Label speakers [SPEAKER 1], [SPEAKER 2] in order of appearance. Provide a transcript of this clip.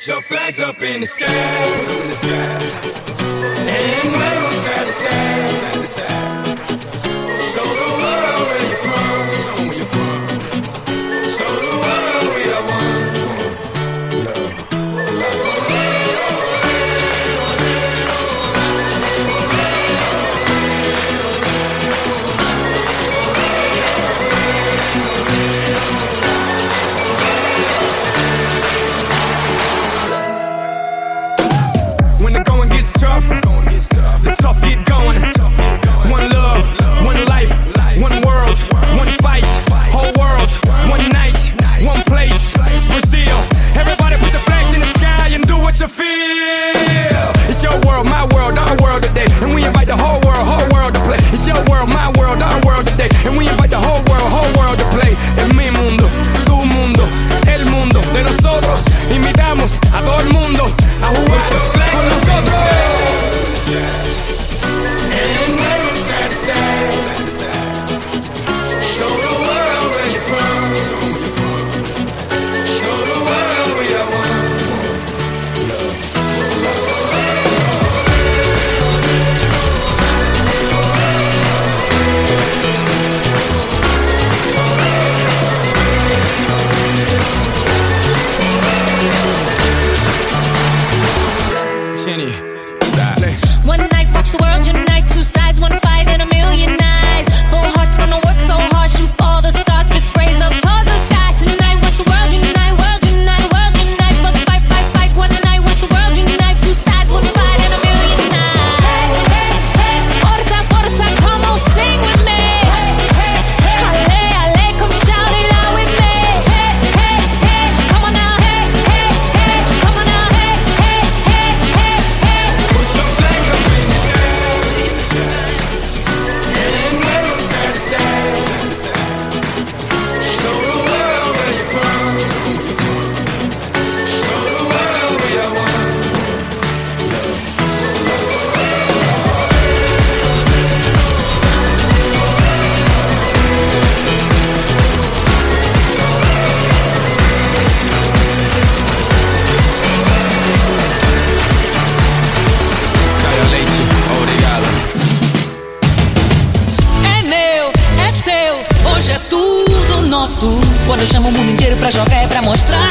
[SPEAKER 1] Put your flags up in the sky, put them in the sky. And wave them side to side, side to side. Show the world where you're from, show them where you're from. Show the world we are one. When the going gets tough, the tough get going. One love, one life, one world, one fight. Whole world, one night, one place. Brazil, everybody put your flags in the sky and do what you feel. It's your world, my world, our world today. And we invite the whole world to play. It's your world, my world, our world today. And we invite the whole world to play. Es mi mundo, tu mundo, el mundo de nosotros. Invitamos a todo el mundo a jugar con nosotros. And wave them side to side, side to side. Show the world where you're from, show them where you're from. Show the world we are one. Jenny, dale.
[SPEAKER 2] One night, watch the world unite. Two sides, one fight, and a million eyes. Full hearts gonna work so hard, shoot for all the stars, fist raise up towards the sky. Tonight, watch the world unite, world unite, world unite. For the fight, fight, fight. One night, watch the world unite. Two sides, one fight, and a million eyes. Hey, hey, hey. Forza, come on, sing with me. Hey, hey, hey. Ale, come shout it out with me. Hey, hey, hey. Come on now, hey, hey, hey. Come on now, hey, hey, hey, hey, hey.
[SPEAKER 1] Put your flags up in the sky, and wave them side to side, side to side. Show the world where you're from, show them where you're from. Show the world we are one.
[SPEAKER 3] É meu, é seu, hoje é tudo nosso. Quando eu chamo o mundo inteiro pra jogar é pra mostrar